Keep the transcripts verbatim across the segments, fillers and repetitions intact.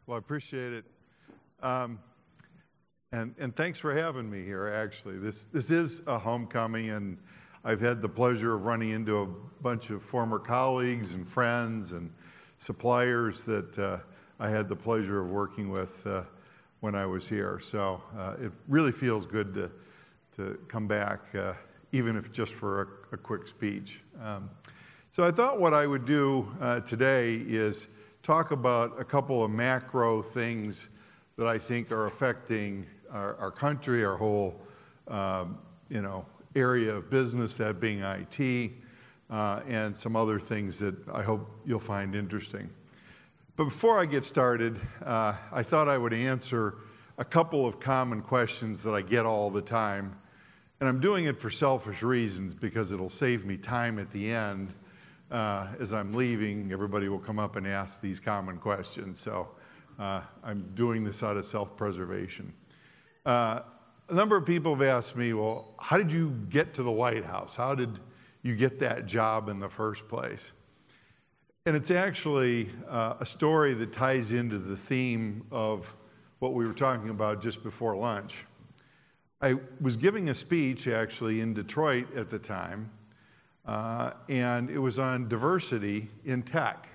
Well, I appreciate it. Um, and, and thanks for having me here, actually. This, this is a homecoming, and I've had the pleasure of running into a bunch of former colleagues and friends and suppliers that uh, I had the pleasure of working with uh, when I was here. So uh, it really feels good to, to come back, uh, even if just for a, a quick speech. Um, so I thought what I would do uh, today is talk about a couple of macro things that I think are affecting our, our country, our whole, um, you know, area of business, that being I T, uh, and some other things that I hope you'll find interesting. But before I get started, uh, I thought I would answer a couple of common questions that I get all the time. And I'm doing it for selfish reasons because it'll save me time at the end. Uh, as I'm leaving, everybody will come up and ask these common questions. So uh, I'm doing this out of self-preservation. Uh, a number of people have asked me, well, how did you get to the White House? How did you get that job in the first place? And it's actually uh, a story that ties into the theme of what we were talking about just before lunch. I was giving a speech actually in Detroit at the time, uh, and it was on diversity in tech.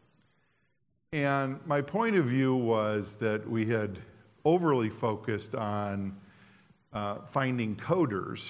And my point of view was that we had overly focused on uh, finding coders.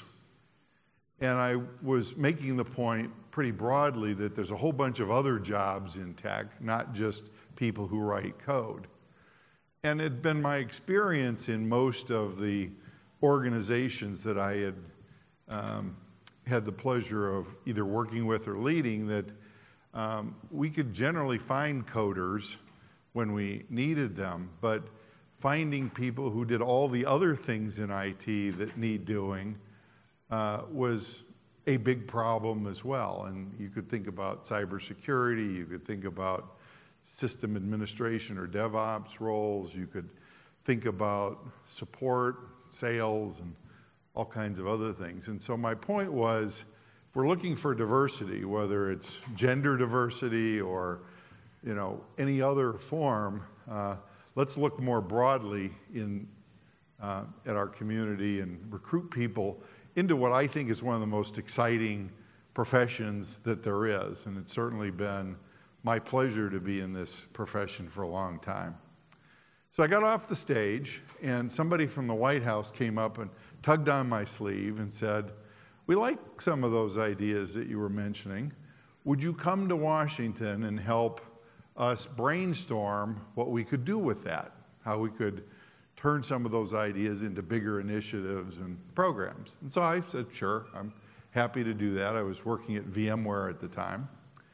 And I was making the point pretty broadly that there's a whole bunch of other jobs in tech, not just people who write code. And it had been my experience in most of the organizations that I had um, had the pleasure of either working with or leading that um, we could generally find coders when we needed them, but finding people who did all the other things in I T that need doing uh, was a big problem as well. And you could think about cybersecurity, you could think about system administration or DevOps roles, you could think about support, sales, and all kinds of other things. And so my point was, if we're looking for diversity, whether it's gender diversity or you know any other form, uh, let's look more broadly in uh, at our community and recruit people into what I think is one of the most exciting professions that there is. And it's certainly been my pleasure to be in this profession for a long time. So I got off the stage, and somebody from the White House came up and tugged on my sleeve and said, "We like some of those ideas that you were mentioning. Would you come to Washington and help us brainstorm what we could do with that, how we could turn some of those ideas into bigger initiatives and programs?" And so I said, sure, I'm happy to do that. I was working at VMware at the time,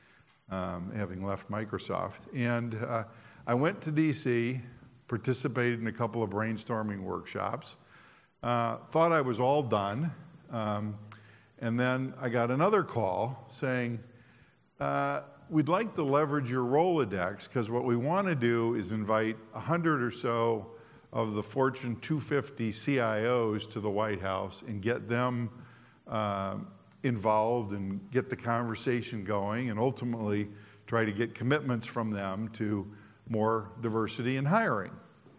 um, having left Microsoft. And uh, I went to D C, participated in a couple of brainstorming workshops, uh, thought I was all done, um, and then I got another call saying, uh, we'd like to leverage your Rolodex because what we want to do is invite a hundred or so of the Fortune two fifty C I Os to the White House and get them uh, involved and get the conversation going and ultimately try to get commitments from them to more diversity in hiring.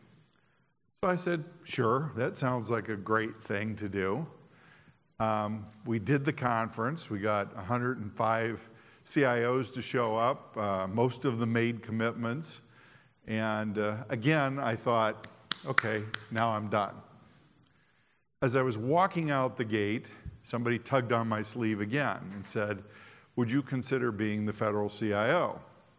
So I said, sure, that sounds like a great thing to do. Um, we did the conference. We got one hundred five C I Os to show up. Uh, most of them made commitments. And uh, again, I thought, okay, now I'm done. As I was walking out the gate, somebody tugged on my sleeve again and said, would you consider being the federal C I O?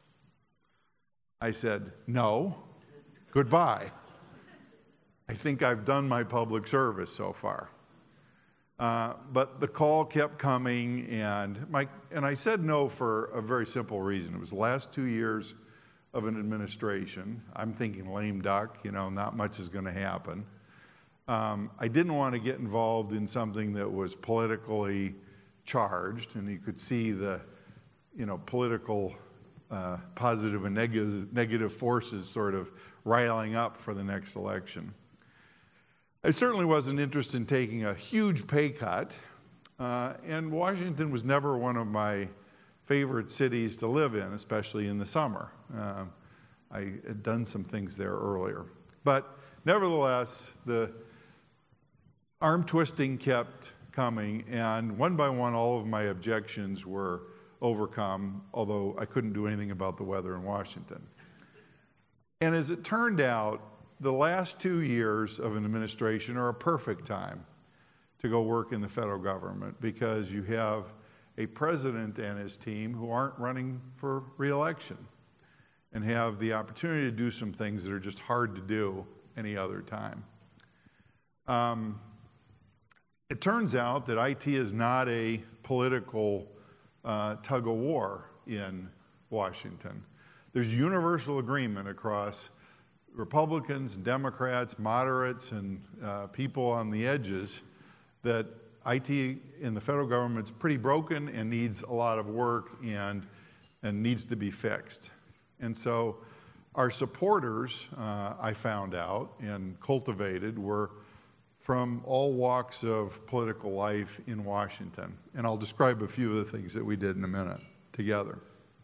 I said, no, goodbye. I think I've done my public service so far. Uh, but the call kept coming, and my and I said no for a very simple reason. It was the last two years of an administration. I'm thinking lame duck, you know, not much is going to happen. Um, I didn't want to get involved in something that was politically charged, and you could see the, you know, political uh, positive and negative, negative forces sort of riling up for the next election. I certainly wasn't interested in taking a huge pay cut, uh, and Washington was never one of my favorite cities to live in, especially in the summer. Uh, I had done some things there earlier. But nevertheless, the arm twisting kept coming, and one by one, all of my objections were overcome, although I couldn't do anything about the weather in Washington. And as it turned out, the last two years of an administration are a perfect time to go work in the federal government, because you have a president and his team who aren't running for re-election and have the opportunity to do some things that are just hard to do any other time. Um, it turns out that I T is not a political uh, tug of war in Washington. There's universal agreement across Republicans, Democrats, moderates, and uh, people on the edges that I T in the federal government is pretty broken and needs a lot of work and, and needs to be fixed. And so our supporters, uh, I found out and cultivated, were from all walks of political life in Washington. And I'll describe a few of the things that we did in a minute together.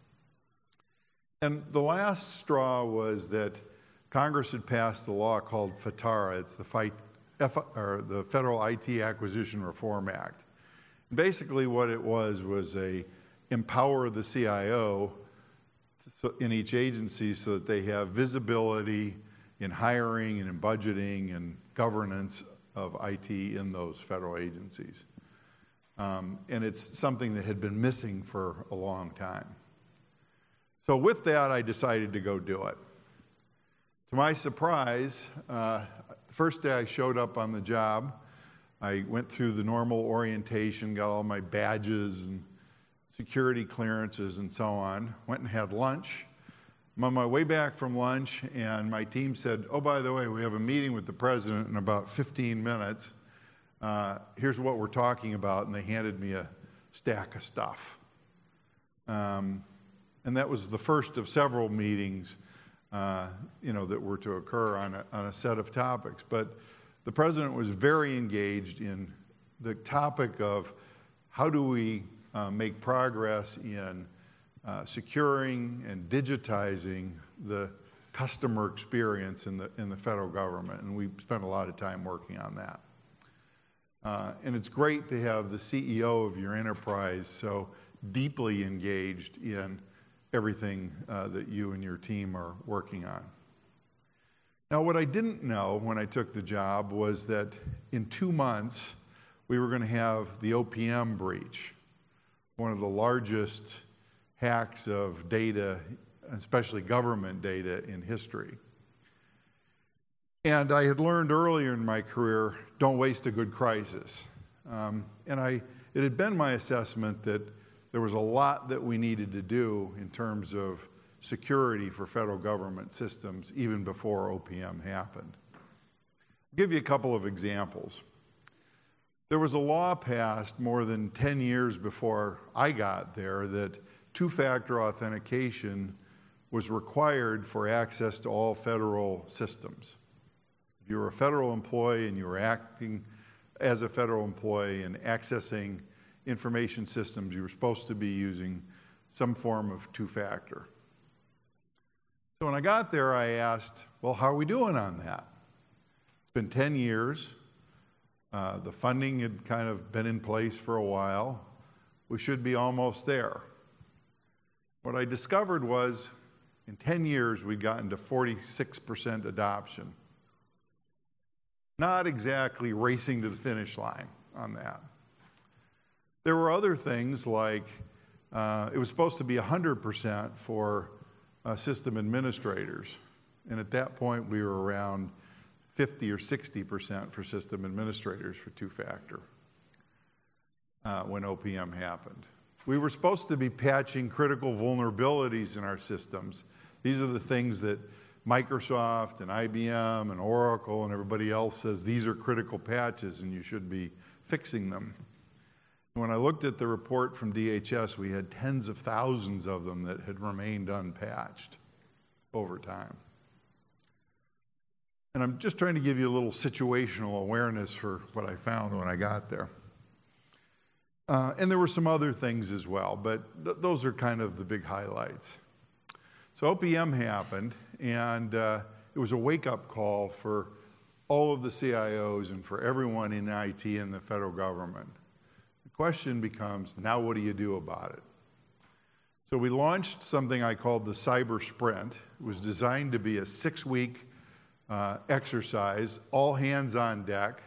And the last straw was that Congress had passed a law called FATARA. It's the, fight, F, or the Federal I T Acquisition Reform Act. And basically what it was was a empower the C I O to, in each agency so that they have visibility in hiring and in budgeting and governance of I T in those federal agencies. Um, and it's something that had been missing for a long time. So with that, I decided to go do it. To my surprise, uh, the first day I showed up on the job, I went through the normal orientation, got all my badges and security clearances and so on, went and had lunch. I'm on my way back from lunch, and my team said, oh, by the way, we have a meeting with the president in about fifteen minutes. Uh, here's what we're talking about, and they handed me a stack of stuff. Um, and that was the first of several meetings uh, you know, that were to occur on a, on a set of topics. But the president was very engaged in the topic of how do we uh, make progress in uh, securing and digitizing the customer experience in the, in the federal government. And we spent a lot of time working on that. Uh, and it's great to have the C E O of your enterprise so deeply engaged in everything uh, that you and your team are working on. Now, what I didn't know when I took the job was that in two months, we were going to have the O P M breach, one of the largest hacks of data, especially government data, in history. And I had learned earlier in my career, don't waste a good crisis. Um, and I, it had been my assessment that there was a lot that we needed to do in terms of security for federal government systems even before O P M happened. I'll give you a couple of examples. There was a law passed more than ten years before I got there that two-factor authentication was required for access to all federal systems. If you were a federal employee and you were acting as a federal employee and accessing information systems, you were supposed to be using some form of two-factor. So when I got there, I asked, well, how are we doing on that? It's been ten years. Uh, the funding had kind of been in place for a while. We should be almost there. What I discovered was in ten years, we'd gotten to forty-six percent adoption. Not exactly racing to the finish line on that. There were other things like uh, it was supposed to be one hundred percent for uh, system administrators. And at that point, we were around fifty or sixty percent for system administrators for two-factor uh, when O P M happened. We were supposed to be patching critical vulnerabilities in our systems. These are the things that Microsoft and I B M and Oracle and everybody else says these are critical patches and you should be fixing them. When I looked at the report from D H S, we had tens of thousands of them that had remained unpatched over time. And I'm just trying to give you a little situational awareness for what I found when I got there. Uh, and there were some other things as well, but th- those are kind of the big highlights. So O P M happened, and uh, it was a wake-up call for all of the C I Os and for everyone in I T in the federal government. The question becomes, now what do you do about it? So we launched something I called the Cyber Sprint. It was designed to be a six-week uh, exercise, all hands on deck.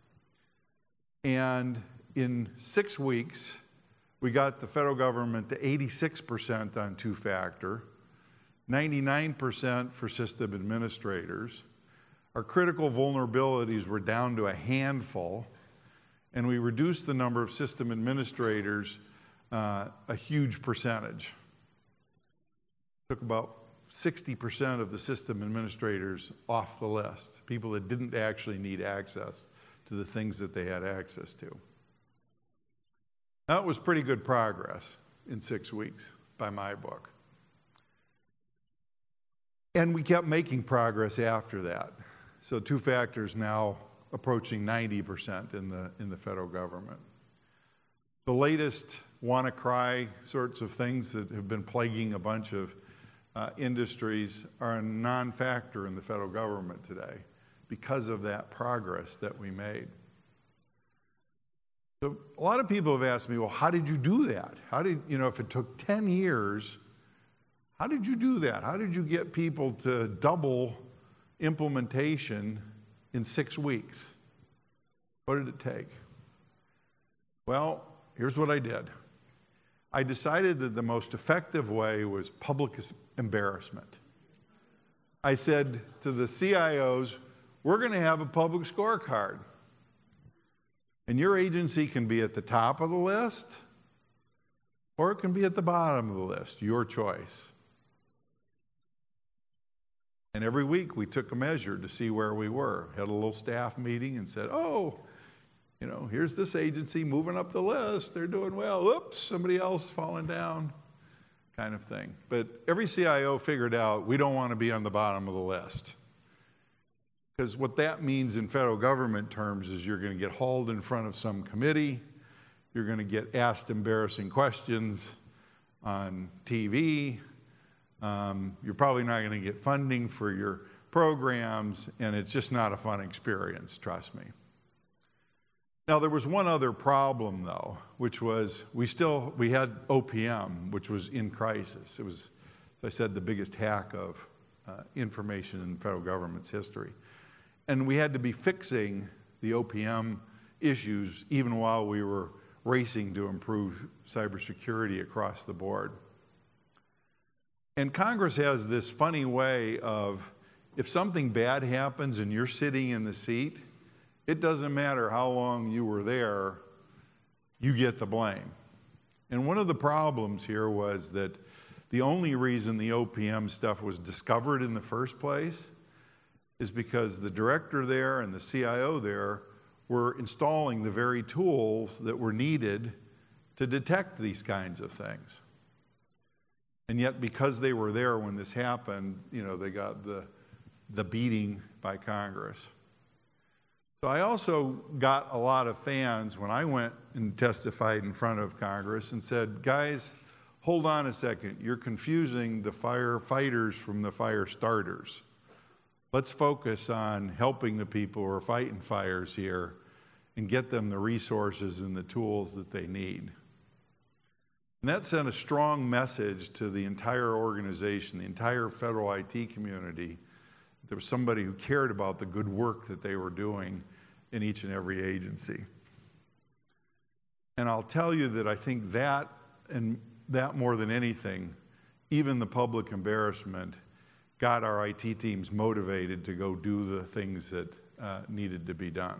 And in six weeks, we got the federal government to eighty-six percent on two-factor, ninety-nine percent for system administrators. Our critical vulnerabilities were down to a handful, and we reduced the number of system administrators uh, a huge percentage. Took about sixty percent of the system administrators off the list, people that didn't actually need access to the things that they had access to. That was pretty good progress in six weeks by my book. And we kept making progress after that. So two factors now approaching ninety percent in the, in the federal government. The latest WannaCry sorts of things that have been plaguing a bunch of uh, industries are a non-factor in the federal government today because of that progress that we made. So a lot of people have asked me, well, how did you do that? How did, you know, if it took ten years, how did you do that? How did you get people to double implementation in six weeks? What did it take? Well, here's what I did. I decided that the most effective way was public embarrassment. I said to the C I Os, we're going to have a public scorecard. And your agency can be at the top of the list, or it can be at the bottom of the list, your choice. And every week we took a measure to see where we were. Had a little staff meeting and said, oh, you know, here's this agency moving up the list. They're doing well. Oops, somebody else falling down, kind of thing. But every C I O figured out we don't want to be on the bottom of the list. Because what that means in federal government terms is you're going to get hauled in front of some committee. You're going to get asked embarrassing questions on T V. Um, you're probably not going to get funding for your programs, and it's just not a fun experience, trust me. Now, there was one other problem, though, which was we still, we had O P M, which was in crisis. It was, as I said, the biggest hack of uh, information in the federal government's history. And we had to be fixing the O P M issues even while we were racing to improve cybersecurity across the board. And Congress has this funny way of, if something bad happens and you're sitting in the seat, it doesn't matter how long you were there, you get the blame. And one of the problems here was that the only reason the O P M stuff was discovered in the first place is because the director there and the C I O there were installing the very tools that were needed to detect these kinds of things. And yet, because they were there when this happened, you know, they got the, the beating by Congress. So I also got a lot of fans when I went and testified in front of Congress and said, guys, hold on a second. You're confusing the firefighters from the fire starters. Let's focus on helping the people who are fighting fires here and get them the resources and the tools that they need. And that sent a strong message to the entire organization, the entire federal I T community. There was somebody who cared about the good work that they were doing in each and every agency. And I'll tell you that I think that, and that more than anything, even the public embarrassment, got our I T teams motivated to go do the things that uh, needed to be done.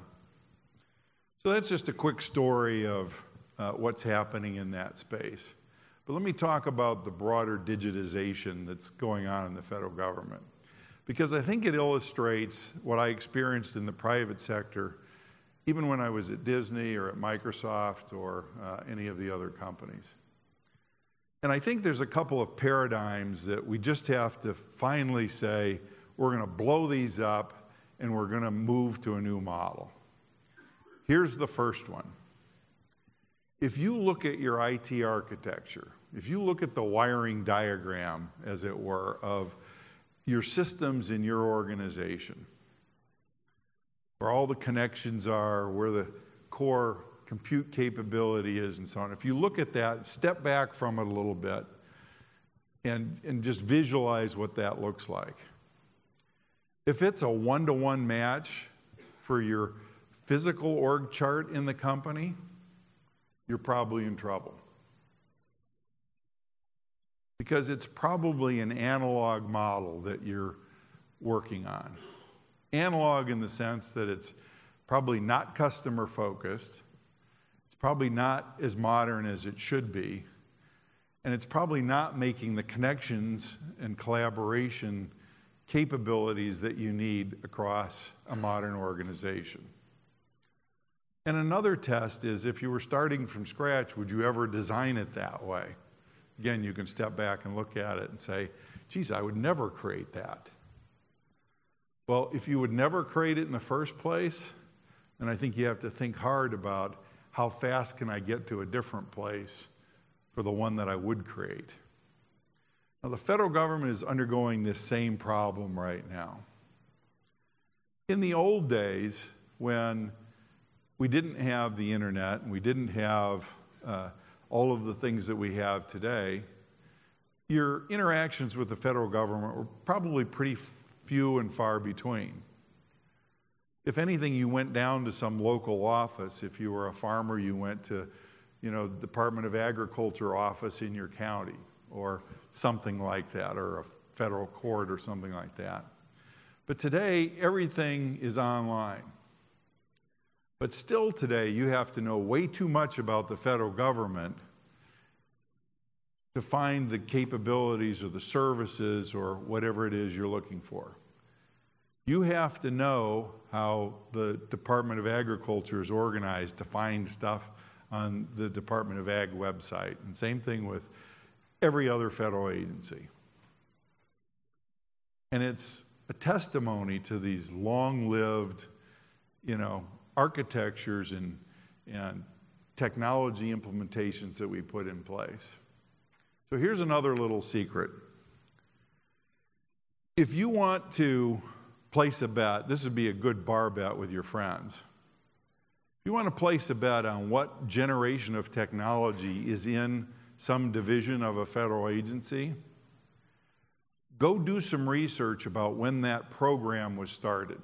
So that's just a quick story of uh, what's happening in that space. But let me talk about the broader digitization that's going on in the federal government, because I think it illustrates what I experienced in the private sector, even when I was at Disney or at Microsoft or uh, any of the other companies. And I think there's a couple of paradigms that we just have to finally say, we're going to blow these up and we're going to move to a new model. Here's the first one. If you look at your I T architecture, if you look at the wiring diagram, as it were, of your systems in your organization, where all the connections are, where the core compute capability is, and so on. If you look at that, step back from it a little bit and, and just visualize what that looks like. If it's a one-to-one match for your physical org chart in the company, you're probably in trouble. Because it's probably an analog model that you're working on. Analog in the sense that it's probably not customer focused, it's probably not as modern as it should be, and it's probably not making the connections and collaboration capabilities that you need across a modern organization. And another test is, if you were starting from scratch, would you ever design it that way? Again, you can step back and look at it and say, geez, I would never create that. Well, if you would never create it in the first place, then I think you have to think hard about how fast can I get to a different place for the one that I would create. Now, the federal government is undergoing this same problem right now. In the old days, when we didn't have the internet and we didn't have uh, all of the things that we have today, your interactions with the federal government were probably pretty few and far between. If anything, you went down to some local office. If you were a farmer, you went to, you know, Department of Agriculture office in your county or something like that, or a federal court or something like that. But today, everything is online. But still today, you have to know way too much about the federal government to find the capabilities or the services or whatever it is you're looking for. You have to know how the Department of Agriculture is organized to find stuff on the Department of Ag website. And same thing with every other federal agency. And it's a testimony to these long-lived, you know, architectures and, and technology implementations that we put in place. So here's another little secret. If you want to place a bet, this would be a good bar bet with your friends. If you want to place a bet on what generation of technology is in some division of a federal agency, go do some research about when that program was started.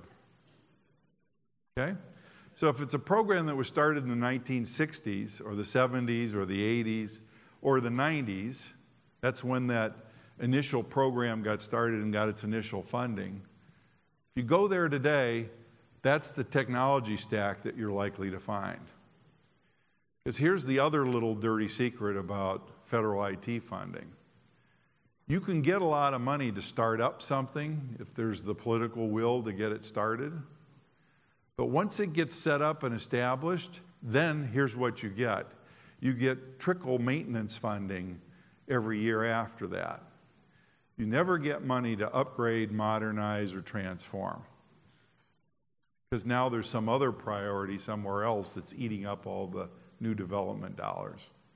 Okay? So if it's a program that was started in the nineteen sixties or the seventies or the eighties or the nineties, that's when that initial program got started and got its initial funding. If you go there today, that's the technology stack that you're likely to find. Because here's the other little dirty secret about federal I T funding. You can get a lot of money to start up something if there's the political will to get it started. But once it gets set up and established, then here's what you get. You get trickle maintenance funding every year after that. You never get money to upgrade, modernize, or transform. Because now there's some other priority somewhere else that's eating up all the new development dollars.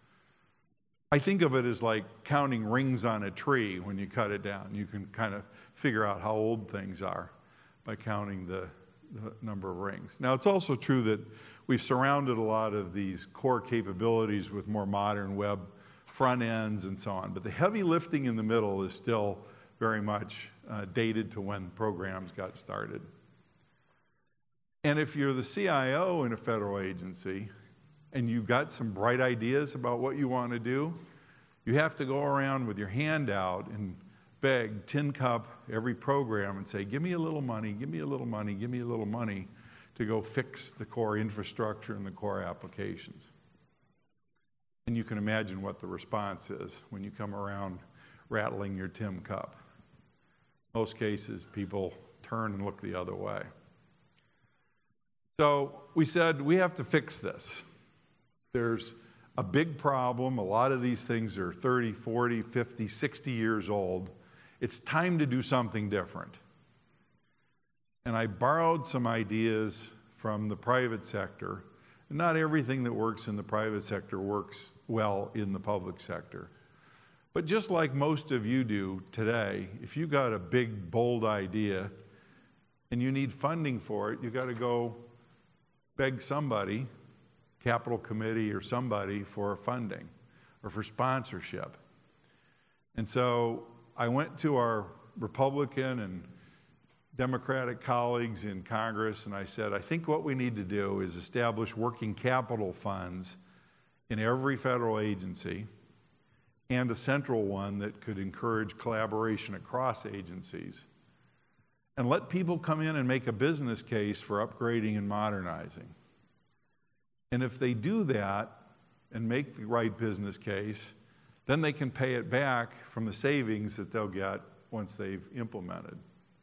I think of it as like counting rings on a tree when you cut it down. You can kind of figure out how old things are by counting the the number of rings. Now, it's also true that we've surrounded a lot of these core capabilities with more modern web front ends and so on, but the heavy lifting in the middle is still very much uh, dated to when programs got started. And if you're the C I O in a federal agency and you've got some bright ideas about what you want to do, you have to go around with your hand out and beg, tin cup every program and say, give me a little money, give me a little money, give me a little money to go fix the core infrastructure and the core applications. And you can imagine what the response is when you come around rattling your tin cup. Most cases, people turn and look the other way. So we said, we have to fix this. There's a big problem. A lot of these things are thirty, forty, fifty, sixty years old. It's time to do something different. And I borrowed some ideas from the private sector. And not everything that works in the private sector works well in the public sector. But just like most of you do today, if you got a big, bold idea and you need funding for it, you got to go beg somebody, capital committee or somebody, for funding or for sponsorship. And so I went to our Republican and Democratic colleagues in Congress and I said, I think what we need to do is establish working capital funds in every federal agency and a central one that could encourage collaboration across agencies, and let people come in and make a business case for upgrading and modernizing. And if they do that and make the right business case, then they can pay it back from the savings that they'll get once they've implemented.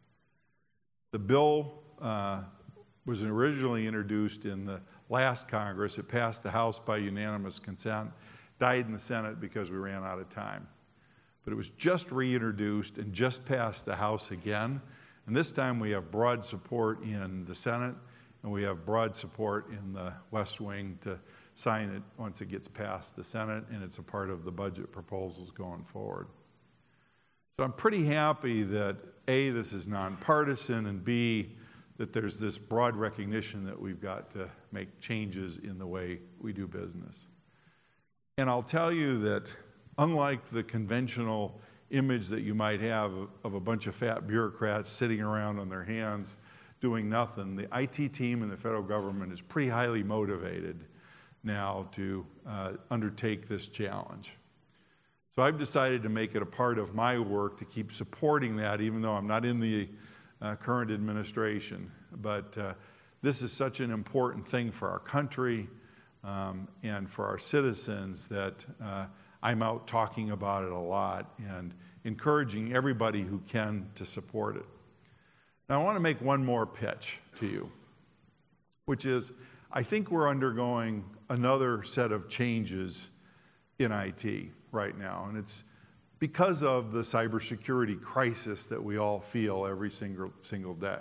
The bill uh, was originally introduced in the last Congress. It passed the House by unanimous consent, died in the Senate because we ran out of time. But it was just reintroduced and just passed the House again. And this time we have broad support in the Senate, and we have broad support in the West Wing to sign it once it gets past the Senate, and it's a part of the budget proposals going forward. So I'm pretty happy that A, this is nonpartisan, and B, that there's this broad recognition that we've got to make changes in the way we do business. And I'll tell you that unlike the conventional image that you might have of a bunch of fat bureaucrats sitting around on their hands doing nothing, the I T team in the federal government is pretty highly motivated now to uh, undertake this challenge. So I've decided to make it a part of my work to keep supporting that, even though I'm not in the uh, current administration. But uh, this is such an important thing for our country um, and for our citizens that uh, I'm out talking about it a lot and encouraging everybody who can to support it. Now I want to make one more pitch to you, which is I think we're undergoing another set of changes in I T right now, and it's because of the cybersecurity crisis that we all feel every single, single day.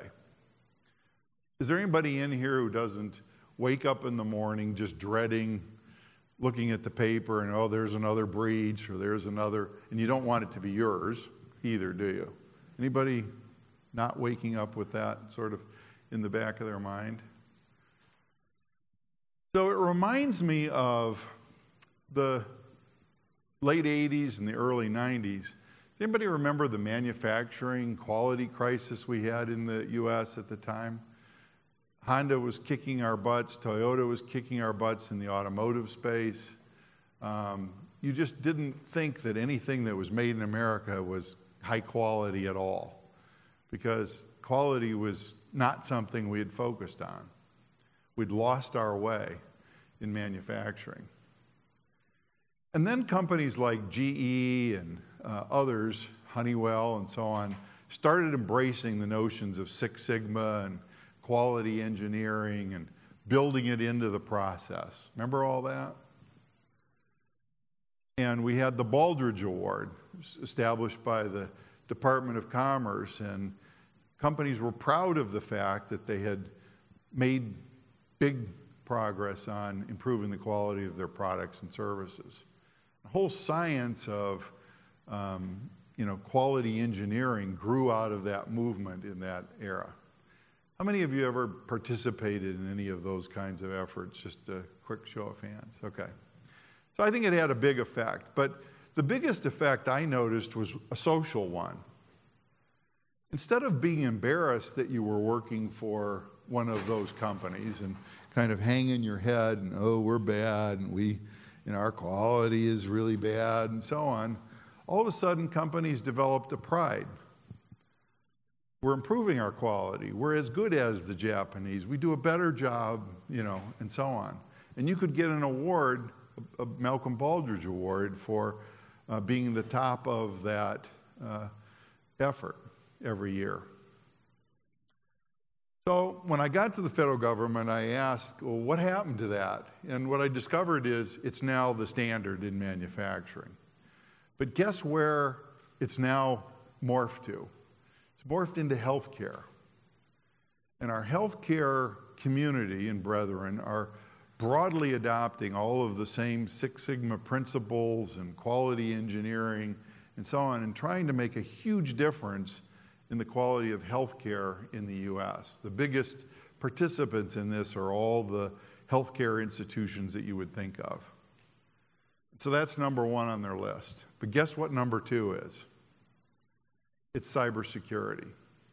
Is there anybody in here who doesn't wake up in the morning just dreading looking at the paper and, oh, there's another breach or there's another, and you don't want it to be yours either, do you? Anybody not waking up with that sort of in the back of their mind? So it reminds me of the late eighties and the early nineties. Does anybody remember the manufacturing quality crisis we had in the U S at the time? Honda was kicking our butts, Toyota was kicking our butts in the automotive space. Um, you just didn't think that anything that was made in America was high quality at all, because quality was not something we had focused on. We'd lost our way in manufacturing. And then companies like G E and uh, others, Honeywell and so on, started embracing the notions of Six Sigma and quality engineering and building it into the process. Remember all that? And we had the Baldrige Award established by the Department of Commerce, and companies were proud of the fact that they had made big progress on improving the quality of their products and services. The whole science of um, you know, quality engineering grew out of that movement in that era. How many of you ever participated in any of those kinds of efforts? Just a quick show of hands. Okay. So I think it had a big effect. But the biggest effect I noticed was a social one. Instead of being embarrassed that you were working for one of those companies and kind of hanging your head and, oh, we're bad and we, you know, our quality is really bad and so on, all of a sudden companies developed a pride. We're improving our quality. We're as good as the Japanese. We do a better job, you know, and so on. And you could get an award, a Malcolm Baldrige Award, for uh, being the top of that uh, effort every year. So when I got to the federal government, I asked, well, what happened to that? And what I discovered is it's now the standard in manufacturing. But guess where it's now morphed to? It's morphed into healthcare. And our healthcare community and brethren are broadly adopting all of the same Six Sigma principles and quality engineering and so on, and trying to make a huge difference in the quality of healthcare in the U S. The biggest participants in this are all the healthcare institutions that you would think of. So that's number one on their list. But guess what number two is? It's cybersecurity.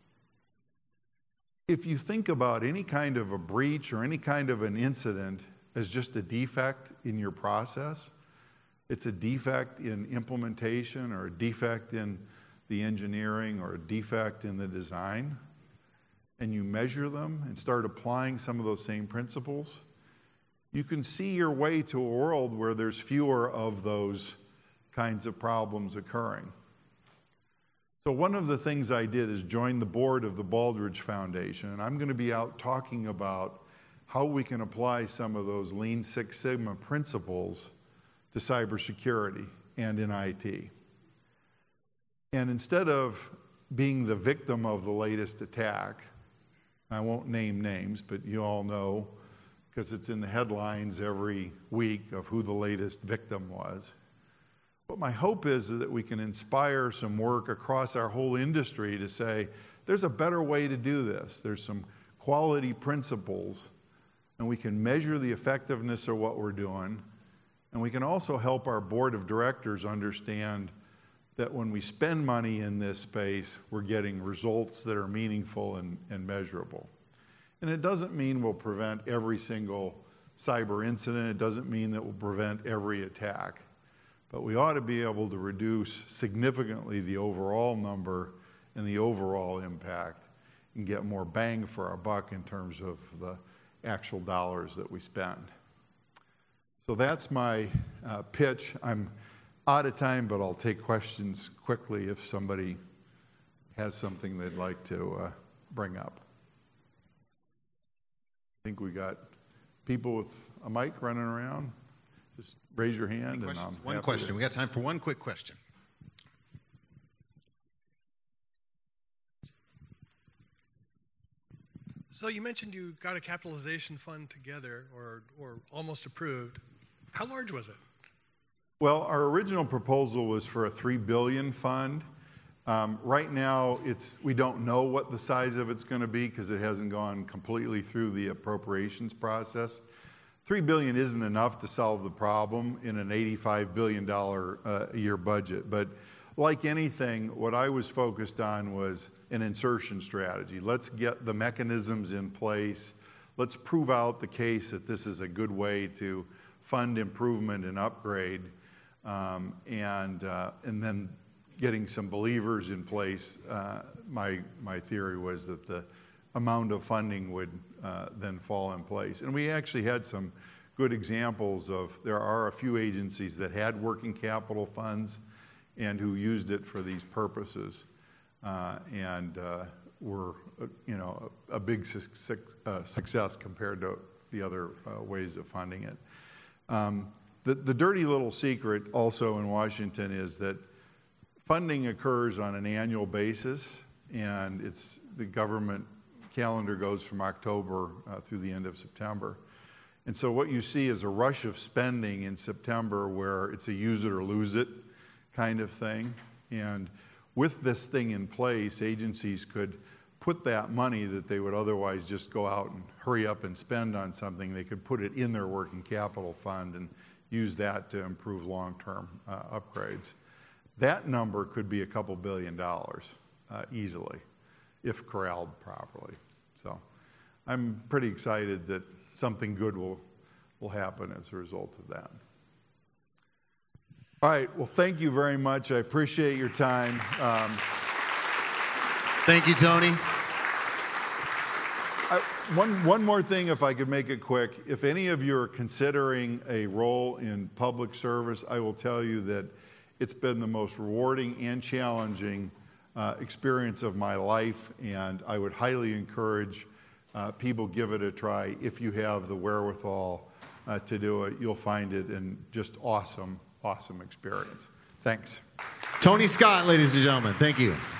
If you think about any kind of a breach or any kind of an incident as just a defect in your process, it's a defect in implementation or a defect in the engineering or a defect in the design, and you measure them and start applying some of those same principles, you can see your way to a world where there's fewer of those kinds of problems occurring. So one of the things I did is join the board of the Baldrige Foundation, and I'm going to be out talking about how we can apply some of those Lean Six Sigma principles to cybersecurity and in I T. And instead of being the victim of the latest attack, I won't name names, but you all know, because it's in the headlines every week of who the latest victim was. But my hope is that we can inspire some work across our whole industry to say, there's a better way to do this. There's some quality principles, and we can measure the effectiveness of what we're doing, and we can also help our board of directors understand that when we spend money in this space, we're getting results that are meaningful and, and measurable. And it doesn't mean we'll prevent every single cyber incident. It doesn't mean that we'll prevent every attack. But we ought to be able to reduce significantly the overall number and the overall impact and get more bang for our buck in terms of the actual dollars that we spend. So that's my uh, pitch. I'm out of time, but I'll take questions quickly if somebody has something they'd like to uh, bring up. I think we got people with a mic running around. Just raise your hand. And I'm one question. To... We got time for one quick question. So you mentioned you got a capitalization fund together, or or almost approved. How large was it? Well, our original proposal was for a three billion dollars fund. Um, right now, it's we don't know what the size of it's going to be because it hasn't gone completely through the appropriations process. three billion dollars isn't enough to solve the problem in an eighty-five billion dollars uh, a year budget. But like anything, what I was focused on was an insertion strategy. Let's get the mechanisms in place. Let's prove out the case that this is a good way to fund improvement and upgrade, um, and uh, and then getting some believers in place. Uh, my my theory was that the amount of funding would uh, then fall in place. And we actually had some good examples of, there are a few agencies that had working capital funds and who used it for these purposes, uh, and uh, were, uh, you know, a, a big su su uh, success compared to the other uh, ways of funding it. Um, the, the dirty little secret also in Washington is that funding occurs on an annual basis, and it's the government calendar goes from October uh, through the end of September. And so what you see is a rush of spending in September where it's a use it or lose it kind of thing. And with this thing in place, agencies could put that money that they would otherwise just go out and hurry up and spend on something, they could put it in their working capital fund and use that to improve long-term uh, upgrades. That number could be a couple billion dollars uh, easily, if corralled properly. So I'm pretty excited that something good will, will happen as a result of that. All right, well, thank you very much. I appreciate your time. Um, thank you, Tony. I, one, one more thing, if I could make it quick. If any of you are considering a role in public service, I will tell you that it's been the most rewarding and challenging uh, experience of my life, and I would highly encourage uh, people give it a try. If you have the wherewithal uh, to do it, you'll find it in just awesome, awesome experience. Thanks. Tony Scott, ladies and gentlemen, thank you.